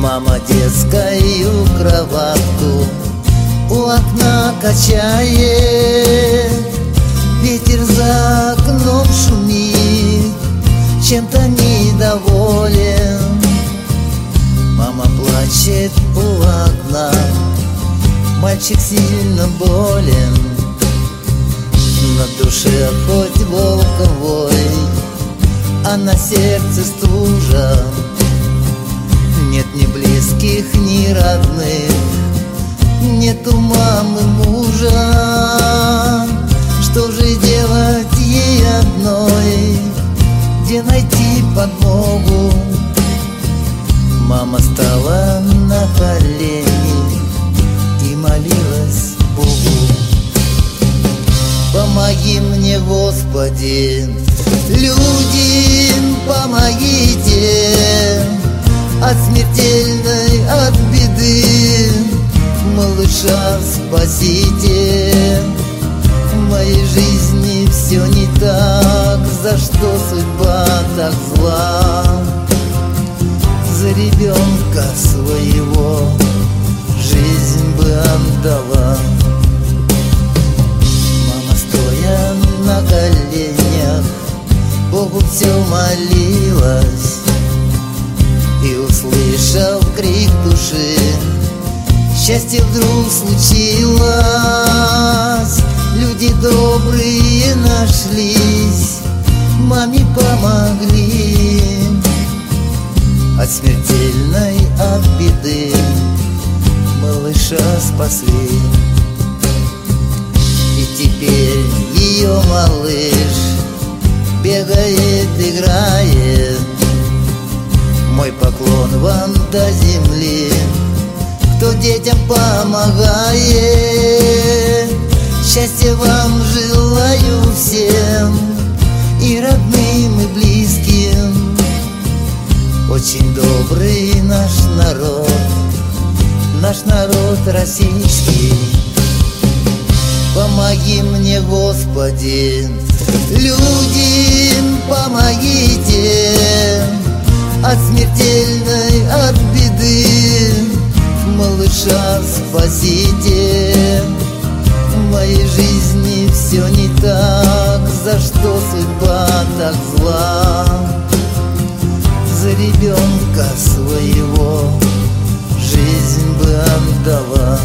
Мама детскую кроватку у окна качает, ветер за окном шумит, чем-то недоволен. Мама плачет у окна, мальчик сильно болен. На душе хоть волк вой, а на сердце стужа. Нет ни близких, ни родных, нету мамы, мужа. Что же делать ей одной? Где найти подмогу? Мама стала на колени и молилась Богу. Помоги мне, Господи, люди, помогите, от смертельной, от беды малыша спасите. В моей жизни все не так, за что судьба так зла? За ребенка своего жизнь бы отдала. Мама, стоя на коленях, Богу все молилась, и, услышав крик души, счастье вдруг случилось. Люди добрые нашлись, маме помогли, от смертельной, от беды малыша спасли. И теперь ее малыш бегает, играет. Мой поклон вам до земли, кто детям помогает. Счастья вам желаю всем, и родным, и близким. Очень добрый наш народ российский. Помоги мне, Господи, люди, помогите, от смертельной, от беды малыша спасите. В моей жизни все не так, за что судьба так зла? За ребенка своего жизнь бы отдала.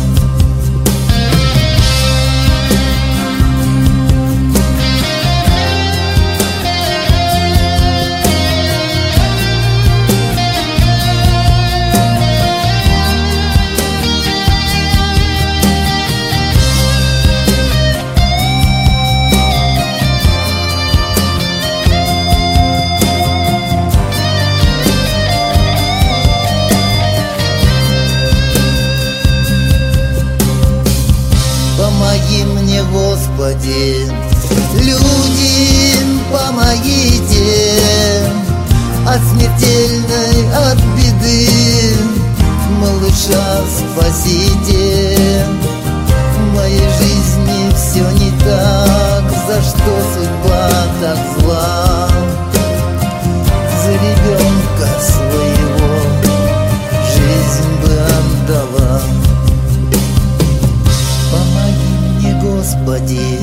Помоги мне, Господи, люди, помогите, от смертельной, от беды малыша спасите. В моей жизни все не так, за что судьба так зла? За ребенка своего жизнь бы отдала. Господи,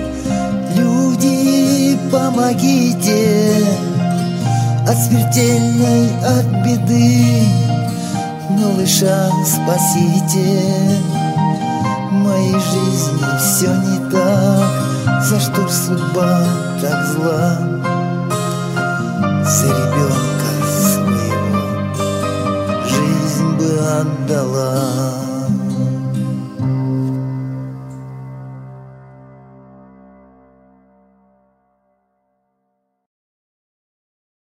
люди, помогите, от смертельной, от беды малыша спасите. В моей жизни все не так, за что ж судьба так зла? За ребенка своего жизнь бы отдала.